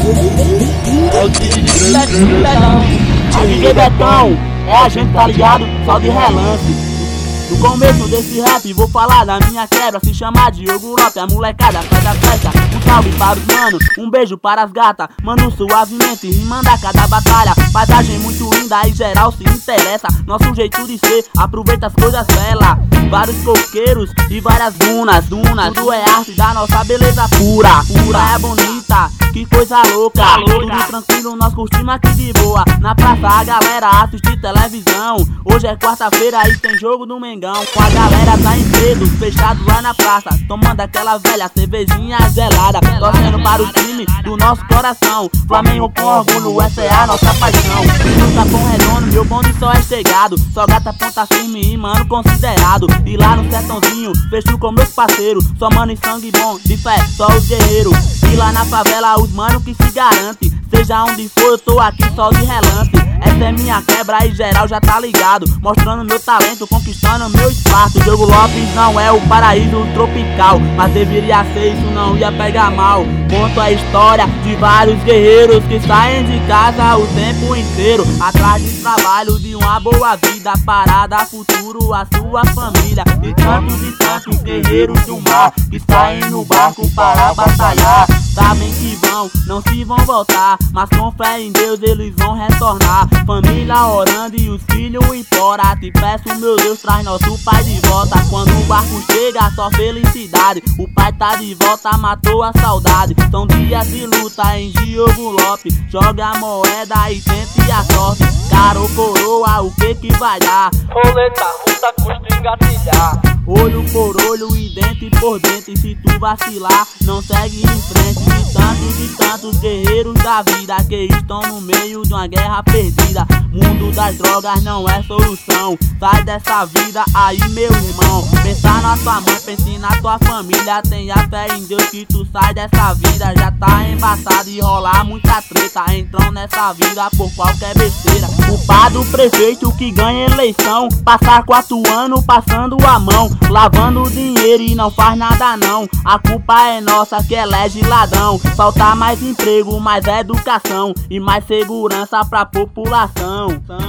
A DJ Betão, é a gente, tá ligado? Só de relance. No começo desse rap vou falar da minha quebra. Se chama Diogo Lopes, a molecada faz a festa. Um salve para os manos, um beijo para as gatas. Mano suavemente, rimando a cada batalha. Paisagem muito linda e geral se interessa. Nosso jeito de ser, aproveita as coisas belas. Vários coqueiros e várias dunas. Tudo é arte da nossa beleza pura. É bonita, que coisa louca. Tudo tranquilo, nós curtimos aqui de boa. Na praça a galera assiste televisão. Hoje é quarta-feira e tem jogo do Mengão. A galera tá em peso, fechado lá na praça, tomando aquela velha cervejinha gelada. Torcendo para o time do nosso coração. Flamengo com orgulho, essa é a nossa paixão. No Capão Redondo, meu bonde só é chegado. Só gata ponta firme e mano considerado. E lá no sertãozinho, fecho com meus parceiros. Só mano e sangue bom, de fé, só os guerreiros. E lá na favela, os mano que se garante. Seja onde for, eu tô aqui só de relance. Essa é minha quebra e geral já tá ligado. Mostrando meu talento, conquistando meu espaço. Diogo Lopes não é o paraíso tropical, mas deveria ser, isso não ia pegar mal. Conto a história de vários guerreiros que saem de casa o tempo inteiro, atrás de trabalho, de uma boa vida, para dar futuro à sua família. E tantos guerreiros do mar que saem no barco para batalhar. Sabem que vão, não se vão voltar, mas com fé em Deus eles vão retornar. Família orando e os filhos imploram. Te peço, meu Deus, traz nosso pai de volta. Quando o barco chega, só felicidade. O pai tá de volta, matou a saudade. São dias de luta em Diogo Lopes. Joga a moeda e tente a sorte. Cara ou coroa, o que vai dar? Roleta russa custa engatilhar. Olho por olho e dente por dente. Se tu vacilar, não segue em frente. De tantos guerreiros da vida que estão no meio de uma guerra perdida. Mundo das drogas não é solução. Sai dessa vida aí, meu irmão. Pensar na tua mãe, pense na tua família. Tenha fé em Deus que tu sai dessa vida. Já tá embaçado e rolar muita treta. Entram nessa vida por qualquer besteira. Culpado o prefeito que ganha eleição. Passar 4 anos passando a mão, lavando dinheiro e não faz nada não. A culpa é nossa que elege ladrão. Falta mais emprego, mais educação e mais segurança pra população.